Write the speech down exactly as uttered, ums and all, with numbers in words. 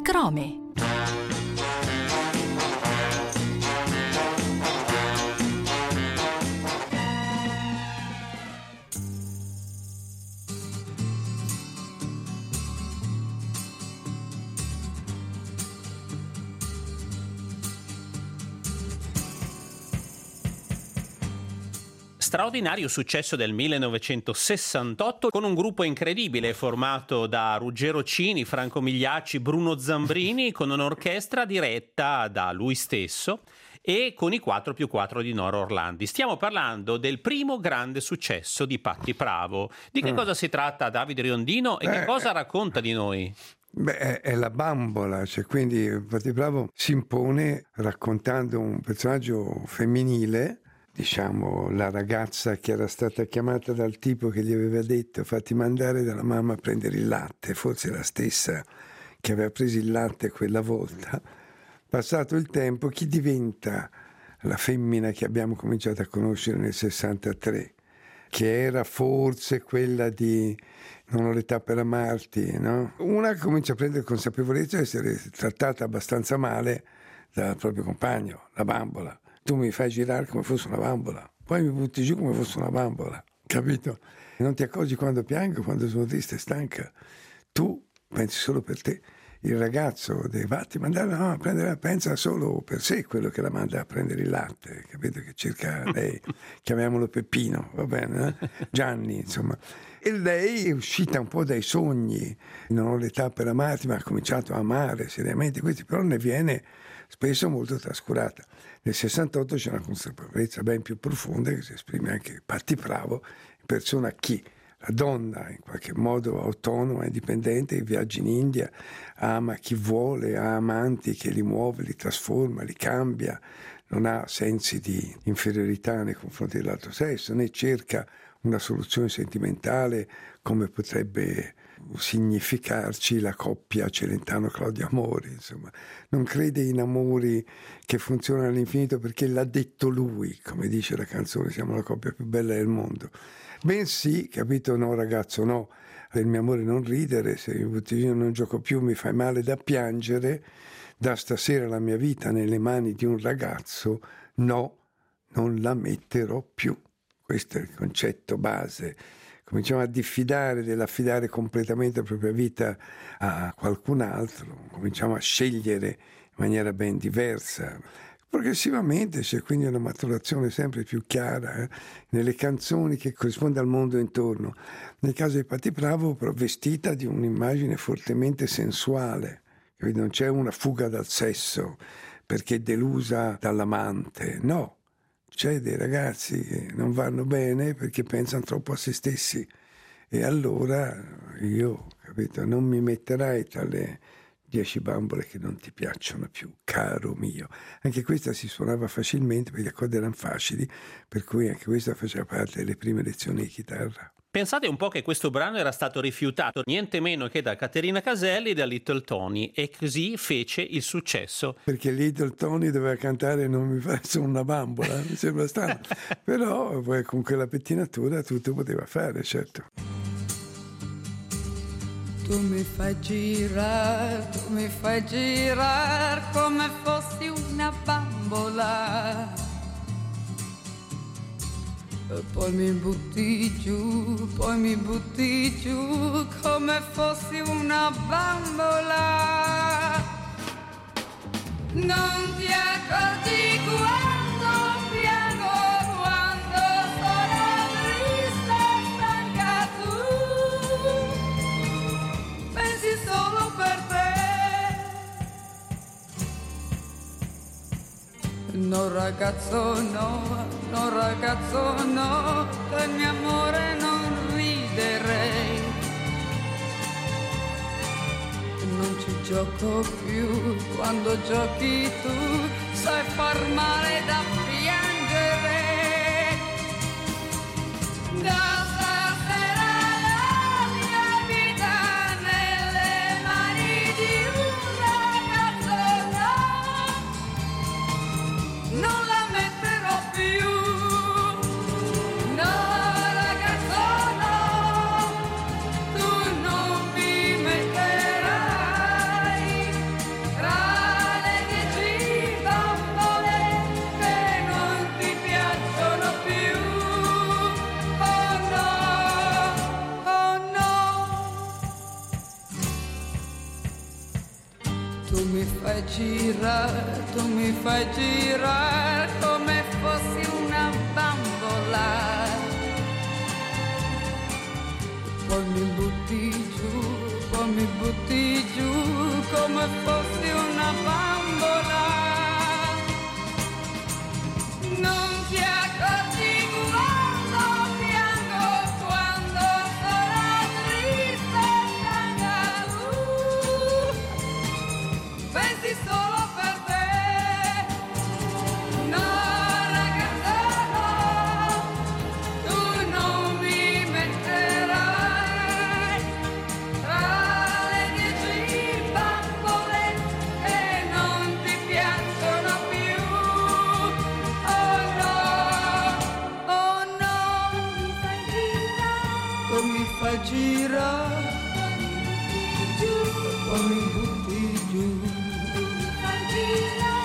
Crome. Straordinario successo del millenovecentosessantotto con un gruppo incredibile formato da Ruggero Cini, Franco Migliacci, Bruno Zambrini, con un'orchestra diretta da lui stesso e con i quattro più quattro di Noro Orlandi. Stiamo parlando del primo grande successo di Patti Pravo. Di che mm. cosa si tratta Davide Riondino e eh, che cosa racconta di noi? Beh, è, è la bambola, cioè quindi Patti Pravo si impone raccontando un personaggio femminile, diciamo la ragazza che era stata chiamata dal tipo che gli aveva detto fatti mandare dalla mamma a prendere il latte, forse la stessa che aveva preso il latte quella volta. Passato il tempo, chi diventa la femmina che abbiamo cominciato a conoscere nel sessantatré, che era forse quella di Non ho l'età per amarti, no? Una che comincia a prendere consapevolezza di essere trattata abbastanza male dal proprio compagno, la bambola. Tu mi fai girare come fosse una bambola, poi mi butti giù come fosse una bambola, capito? Non ti accorgi quando piango, quando sono triste e stanca. Tu pensi solo per te. Il ragazzo deve vatti mandare no, a prendere, pensa solo per sé quello che la manda a prendere il latte, capito? Che cerca lei, chiamiamolo Peppino, va bene? Eh? Gianni, insomma. E lei è uscita un po' dai sogni, non ho l'età per amarti, ma ha cominciato a amare seriamente questi, però ne viene spesso molto trascurata. Nel sessantotto c'è una consapevolezza ben più profonda che si esprime anche Patti Pravo, in persona chi? La donna in qualche modo autonoma, indipendente, viaggia in India, ama chi vuole, ha amanti che li muove, li trasforma, li cambia, non ha sensi di inferiorità nei confronti dell'altro sesso, né cerca una soluzione sentimentale come potrebbe significarci la coppia Celentano-Claudio Amori, insomma. Non crede in amori che funzionano all'infinito perché l'ha detto lui, come dice la canzone, siamo la coppia più bella del mondo. Bensì, capito, no ragazzo, no, del mio amore non ridere, se in bottiglino non gioco più mi fai male da piangere, da stasera la mia vita nelle mani di un ragazzo, no, non la metterò più. Questo è il concetto base. Cominciamo a diffidare dell'affidare completamente la propria vita a qualcun altro, cominciamo a scegliere in maniera ben diversa. Progressivamente c'è quindi una maturazione sempre più chiara eh, nelle canzoni che corrisponde al mondo intorno. Nel caso di Patti Pravo, però vestita di un'immagine fortemente sensuale, quindi non c'è una fuga dal sesso perché delusa dall'amante, no. C'è dei ragazzi che non vanno bene perché pensano troppo a se stessi e allora io, capito, non mi metterai tra le dieci bambole che non ti piacciono più, caro mio. Anche questa si suonava facilmente perché gli accordi erano facili, per cui anche questa faceva parte delle prime lezioni di chitarra. Pensate un po' che questo brano era stato rifiutato niente meno che da Caterina Caselli e da Little Tony e così fece il successo. Perché Little Tony doveva cantare Non mi fai sono una bambola, mi sembra strano. Però poi con quella pettinatura tutto poteva fare, certo. Tu mi fai girare, tu mi fai girare come fossi una bambola. E poi mi butti giù, poi mi butti giù come fossi una bambola. Non ti accorgi quando piango, quando sono triste e stanca tu. Pensi solo per te. No ragazzo no, no ragazzo no, del mio amore non riderei. Non ci gioco più, quando giochi tu sai far male da piangere. Da stasera la mia vita nelle mani di un ragazzo no, non la metterò più. No ragazzo no, tu non mi metterai fai girare, tu mi fai girare come fossi una bambola. Poi mi butti giù, poi mi butti giù come fossi una bambola. Non ti accorgi quando piango, quando sono triste e stanca. Uh, pensi solo per te. No, ragazza, no, tu non mi metterai tra le dieci bambole che non ti piacciono più. Oh no, oh no, tu mi fai girare, poi mi butti giù.